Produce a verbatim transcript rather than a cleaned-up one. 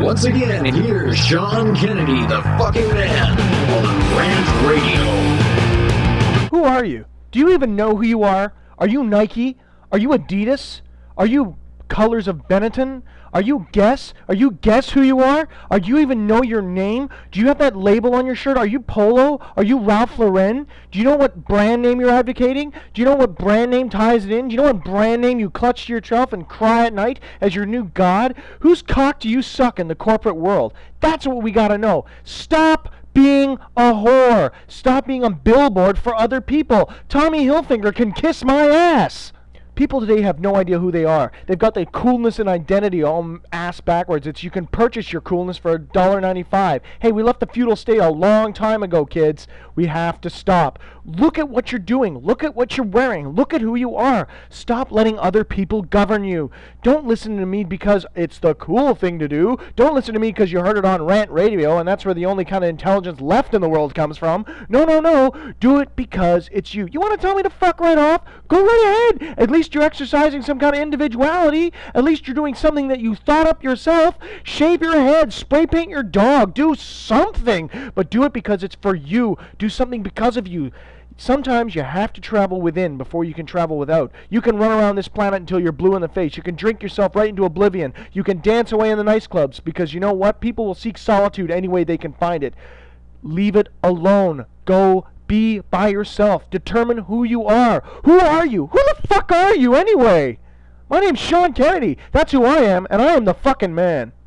Once again, here's Sean Kennedy, the fucking man, on Rant Radio. Who are you? Do you even know who you are? Are you Nike? Are you Adidas? Are you Colors of Benetton? Are you Guess? Are you Guess who you are? Are you even know your name? Do you have that label on your shirt? Are you Polo? Are you Ralph Lauren? Do you know what brand name you're advocating? Do you know what brand name ties it in? Do you know what brand name you clutch to yourself and cry at night as your new god? Whose cock do you suck in the corporate world? That's what we gotta know. Stop being a whore. Stop being a billboard for other people. Tommy Hilfiger can kiss my ass. People today have no idea who they are. They've got their coolness and identity all ass backwards. It's you can purchase your coolness for a dollar ninety-five. Hey, we left the feudal state a long time ago, kids. We have to stop. Look at what you're doing. Look at what you're wearing. Look at who you are. Stop letting other people govern you. Don't listen to me because it's the cool thing to do. Don't listen to me because you heard it on Rant Radio and that's where the only kind of intelligence left in the world comes from. No, no, no. Do it because it's you. You want to tell me to fuck right off? Go right ahead. At least you're exercising some kind of individuality. At least you're doing something that you thought up yourself. Shave your head. Spray paint your dog. Do something. But do it because it's for you. Do something because of you. Sometimes you have to travel within before you can travel without. You can run around this planet until you're blue in the face. You can drink yourself right into oblivion. You can dance away in the nice clubs because you know what? People will seek solitude any way they can find it. Leave it alone. Go be by yourself. Determine who you are. Who are you? Who the fuck are you anyway? My name's Sean Kennedy. That's who I am, and I am the fucking man.